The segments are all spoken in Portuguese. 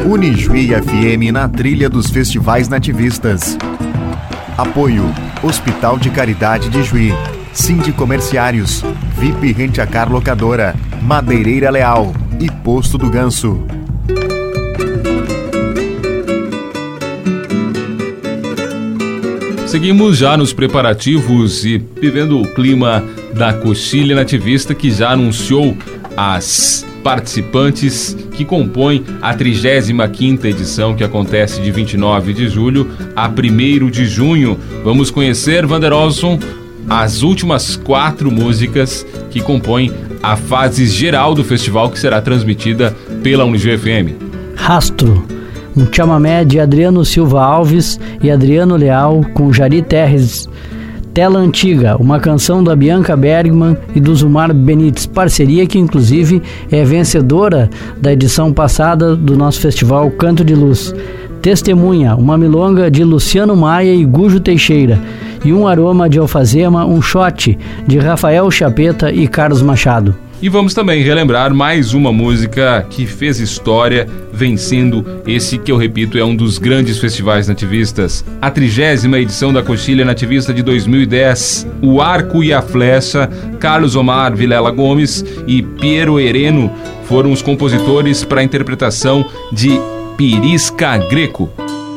Unijuí FM na trilha dos festivais nativistas. Apoio: Hospital de Caridade de Juí, Sindi Comerciários, VIP Rente-a-Car Locadora, Madeireira Leal e Posto do Ganso. Seguimos já nos preparativos e vivendo o clima da Coxilha Nativista, que já anunciou as participantes que compõem a 35ª edição, que acontece de 29 de julho a 1º de junho. Vamos conhecer, Vander Olson, as últimas 4 músicas que compõem a fase geral do festival, que será transmitida pela Unijuí FM. Rastro, um chamamé de Adriano Silva Alves e Adriano Leal com Jari Terres. Tela Antiga, uma canção da Bianca Bergman e do Zumar Benites, parceria que inclusive é vencedora da edição passada do nosso festival Canto de Luz. Testemunha, uma milonga de Luciano Maia e Gujo Teixeira, e Um Aroma de Alfazema, um shot de Rafael Chapeta e Carlos Machado. E vamos também relembrar mais uma música que fez história, vencendo esse que eu repito é um dos grandes festivais nativistas. A 30ª edição da Coxilha Nativista de 2010. O Arco e a Flecha, Carlos Omar Vilela Gomes e Piero Hereno foram os compositores para a interpretação de Pirisca Greco.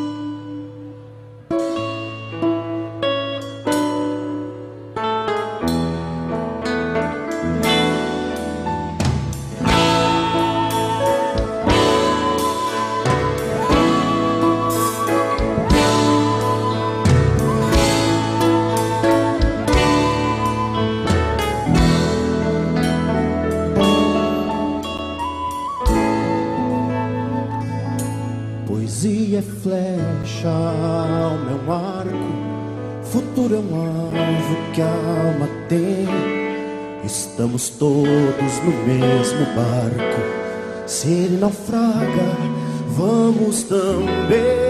Poesia é flecha, alma é um arco, futuro é um alvo que a alma tem. Estamos todos no mesmo barco, se ele naufraga, vamos também.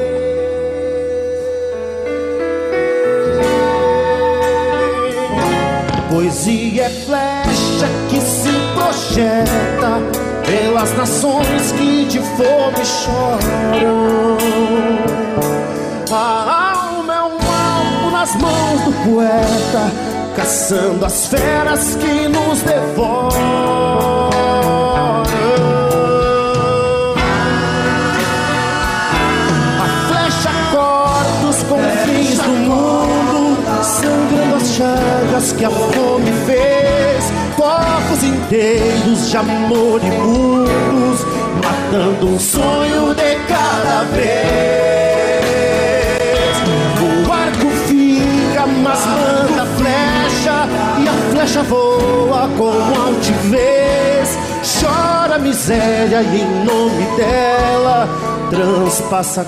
Poesia é flecha que se projeta pelas nações que de fome choram. A alma é um alvo nas mãos do poeta, caçando as feras que nos devoram. A flecha corta os confins do mundo, sangrando as chagas que a fome fez. Povos inteiros de amor e mundos, matando um sonho de cada vez. O arco fica, mas manda flecha, e a flecha voa com altivez. Chora a miséria e em nome dela transpassa a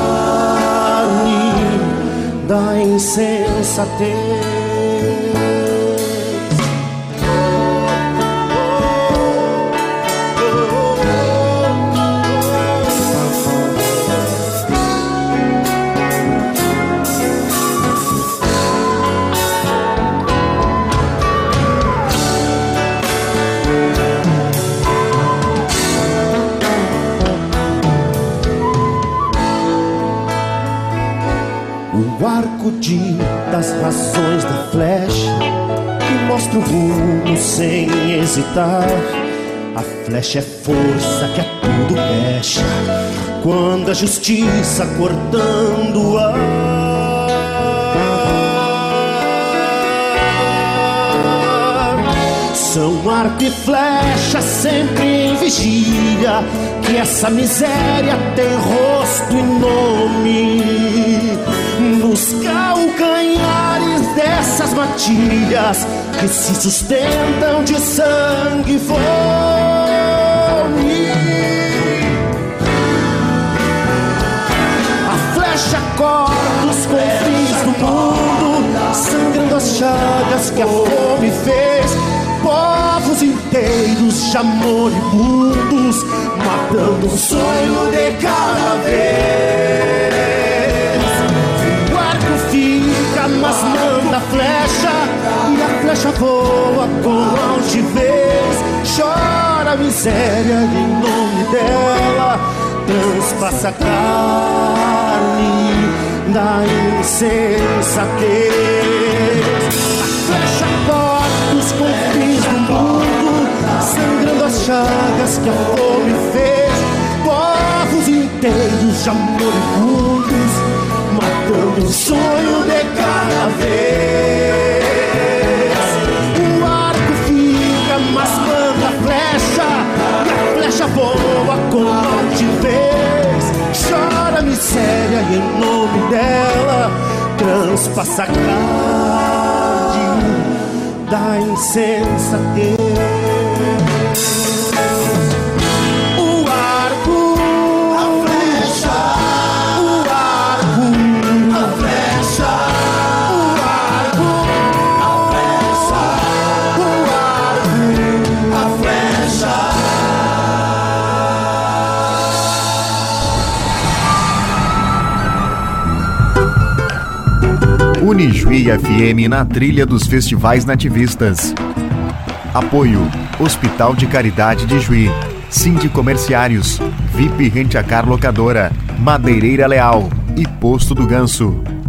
carne da insensatez. O arco dita as razões da flecha e mostra o rumo sem hesitar. A flecha é força que a tudo fecha, quando a justiça cortando o ar. São arco e flecha sempre em vigília, que essa miséria tem rosto e nome. Nos calcanhares dessas matilhas que se sustentam de sangue e fome. A flecha corta os confins do mundo, sangrando as chagas que a fome fez. Povos inteiros de amor e mundos, matando um sonho de cada vez. Mas manda flecha, e a flecha voa com altivez. Chora a miséria e em nome dela transpassa a carne da insensatez. A flecha corta os confins do mundo, sangrando as chagas que a fome fez. Povos inteiros já moribundos, matando um sonho de cada vez. O arco fica mascando a flecha, e a flecha voa com altivez. Chora a miséria e em nome dela transpassa a carne da insensatez. Unijuí FM na trilha dos festivais nativistas. Apoio: Hospital de Caridade de Juí, Sindi Comerciários, VIP Rente-A-Car Locadora, Madeireira Leal e Posto do Ganso.